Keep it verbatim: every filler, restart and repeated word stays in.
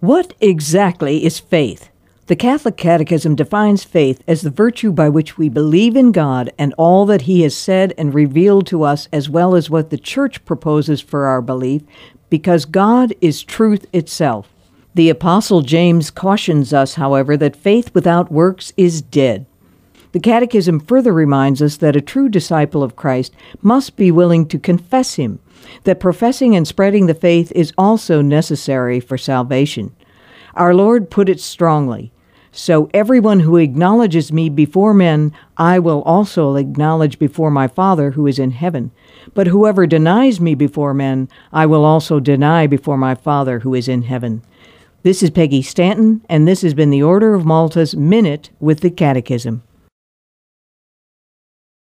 What exactly is faith? The Catholic Catechism defines faith as the virtue by which we believe in God and all that He has said and revealed to us, as well as what the Church proposes for our belief, because God is truth itself. The Apostle James cautions us, however, that faith without works is dead. The Catechism further reminds us that a true disciple of Christ must be willing to confess Him, that professing and spreading the faith is also necessary for salvation. Our Lord put it strongly, "So everyone who acknowledges me before men, I will also acknowledge before my Father who is in heaven. But whoever denies me before men, I will also deny before my Father who is in heaven." This is Peggy Stanton, and this has been the Order of Malta's Minute with the Catechism.